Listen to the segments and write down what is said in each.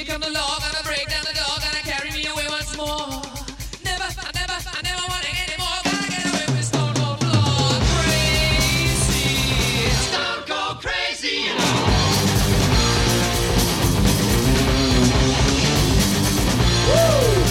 come the law, gonna break down the door, gonna carry me away once more. I never want it anymore. Gotta get away with Stone Cold Lord. Crazy, Stone Cold Crazy, you know. Woo!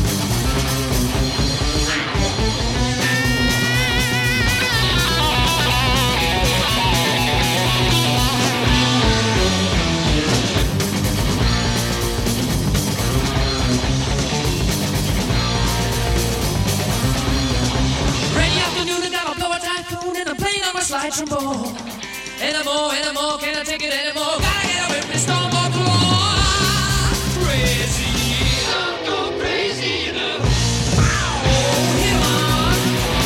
Slide trombone. Anymore, can I take it anymore? Gotta get away from Stone Cold Lord. Crazy, Stone Cold Crazy, you know. Oh, hit 'em on.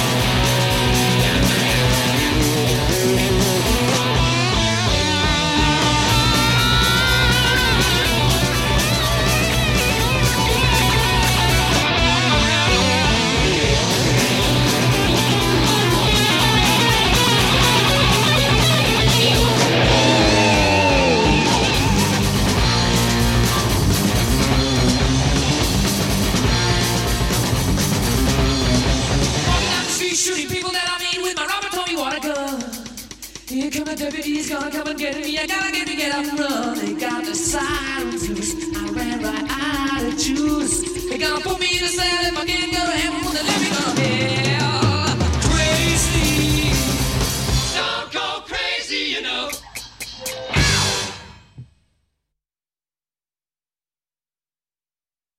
Shooting people that I mean with my Robert Tommy water gun. Here come the deputies, gonna come and get me. I gotta get up and run. They got the sirens loose. I ran right out of juice. They gonna put me in a cell.